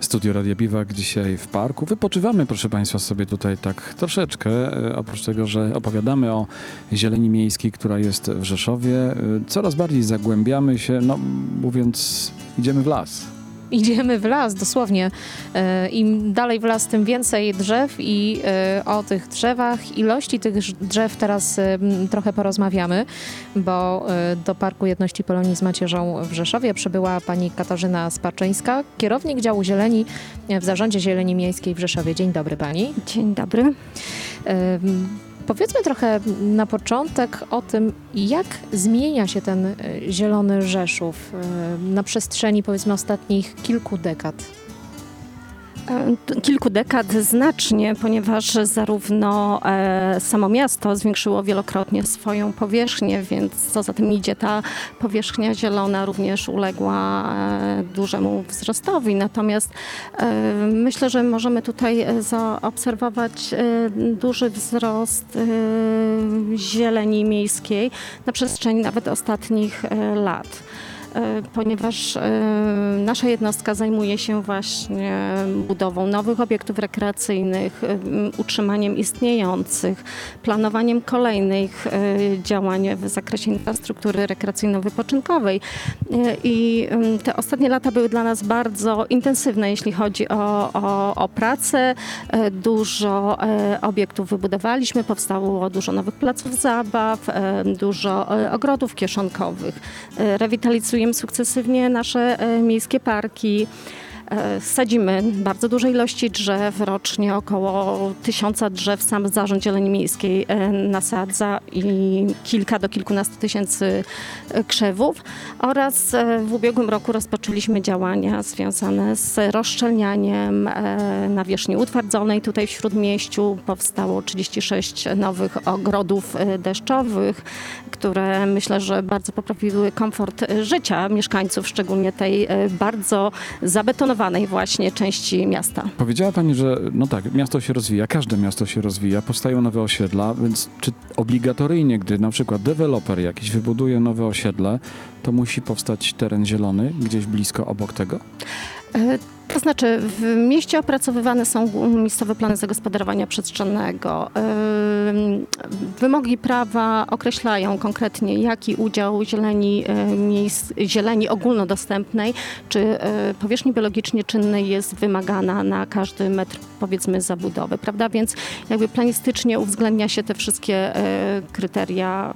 Studio Radia Biwak dzisiaj w parku. Wypoczywamy, proszę Państwa, sobie tutaj tak troszeczkę. Oprócz tego, że opowiadamy o zieleni miejskiej, która jest w Rzeszowie, coraz bardziej zagłębiamy się, mówiąc, idziemy w las. Idziemy w las, dosłownie. Im dalej w las, tym więcej drzew i o tych drzewach, ilości tych drzew teraz trochę porozmawiamy, bo do Parku Jedności Polonii z Macierzą w Rzeszowie przybyła pani Katarzyna Sparczyńska, kierownik działu zieleni w Zarządzie Zieleni Miejskiej w Rzeszowie. Dzień dobry pani. Dzień dobry. Powiedzmy trochę na początek o tym, jak zmienia się ten zielony Rzeszów na przestrzeni, powiedzmy, ostatnich kilku dekad. Kilku dekad znacznie, ponieważ zarówno samo miasto zwiększyło wielokrotnie swoją powierzchnię, więc co za tym idzie, ta powierzchnia zielona również uległa dużemu wzrostowi. Natomiast myślę, że możemy tutaj zaobserwować duży wzrost zieleni miejskiej na przestrzeni nawet ostatnich lat. Ponieważ nasza jednostka zajmuje się właśnie budową nowych obiektów rekreacyjnych, utrzymaniem istniejących, planowaniem kolejnych działań w zakresie infrastruktury rekreacyjno-wypoczynkowej. I te ostatnie lata były dla nas bardzo intensywne, jeśli chodzi o pracę. Dużo obiektów wybudowaliśmy, powstało dużo nowych placów zabaw, dużo ogrodów kieszonkowych. Rewitalizujemy sukcesywnie nasze miejskie parki. Sadzimy bardzo duże ilości drzew, rocznie około 1000 drzew sam Zarząd Zieleni Miejskiej nasadza i kilka do kilkunastu tysięcy krzewów. Oraz w ubiegłym roku rozpoczęliśmy działania związane z rozszczelnianiem nawierzchni utwardzonej. Tutaj w Śródmieściu powstało 36 nowych ogrodów deszczowych, które myślę, że bardzo poprawiły komfort życia mieszkańców, szczególnie tej bardzo zabetonowanej właśnie części miasta. Powiedziała pani, że miasto się rozwija, każde miasto się rozwija, powstają nowe osiedla, więc czy obligatoryjnie, gdy na przykład deweloper jakiś wybuduje nowe osiedle, to musi powstać teren zielony gdzieś blisko obok tego? To znaczy, w mieście opracowywane są miejscowe plany zagospodarowania przestrzennego. Wymogi prawa określają konkretnie, jaki udział zieleni ogólnodostępnej czy powierzchni biologicznie czynnej jest wymagana na każdy metr, powiedzmy, zabudowy, prawda? Więc jakby planistycznie uwzględnia się te wszystkie kryteria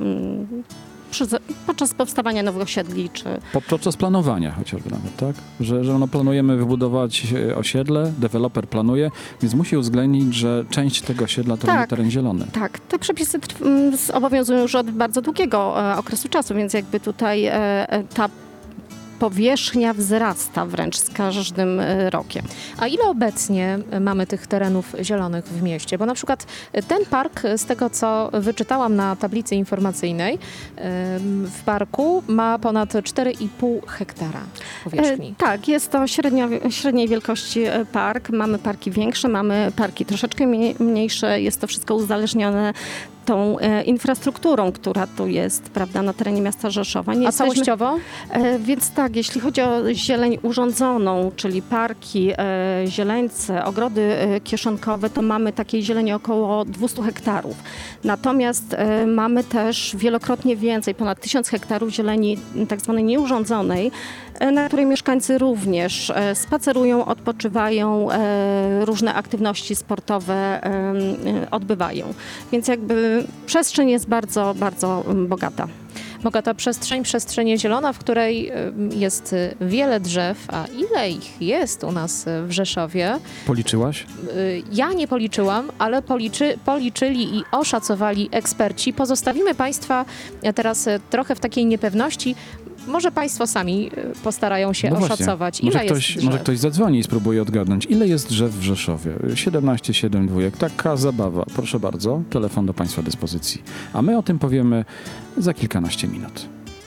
podczas powstawania nowych osiedli, czy... Podczas planowania chociażby nawet, tak? Że planujemy wybudować osiedle, deweloper planuje, więc musi uwzględnić, że część tego osiedla to będzie teren zielony. Tak, te przepisy obowiązują już od bardzo długiego okresu czasu, więc jakby tutaj ta powierzchnia wzrasta wręcz z każdym rokiem. A ile obecnie mamy tych terenów zielonych w mieście? Bo na przykład ten park, z tego co wyczytałam na tablicy informacyjnej, w parku ma ponad 4,5 hektara powierzchni. Tak, jest to średniej wielkości park. Mamy parki większe, mamy parki troszeczkę mniejsze. Jest to wszystko uzależnione tą infrastrukturą, która tu jest, prawda, na terenie miasta Rzeszowa. A całościowo? Więc tak, jeśli chodzi o zieleń urządzoną, czyli parki, zieleńce, ogrody kieszonkowe, to mamy takiej zieleni około 200 hektarów. Natomiast mamy też wielokrotnie więcej, ponad 1000 hektarów zieleni tak zwanej nieurządzonej, na której mieszkańcy również spacerują, odpoczywają, różne aktywności sportowe odbywają. Więc jakby przestrzeń jest bardzo, bardzo bogata. Bogata przestrzeń zielona, w której jest wiele drzew. A ile ich jest u nas w Rzeszowie? Policzyłaś? Ja nie policzyłam, ale policzyli i oszacowali eksperci. Pozostawimy Państwa teraz trochę w takiej niepewności. Może Państwo sami postarają się oszacować, ile jest drzew. Może ktoś zadzwoni i spróbuje odgadnąć, ile jest drzew w Rzeszowie. 17,7. Taka zabawa. Proszę bardzo, telefon do Państwa dyspozycji. A my o tym powiemy za kilkanaście minut.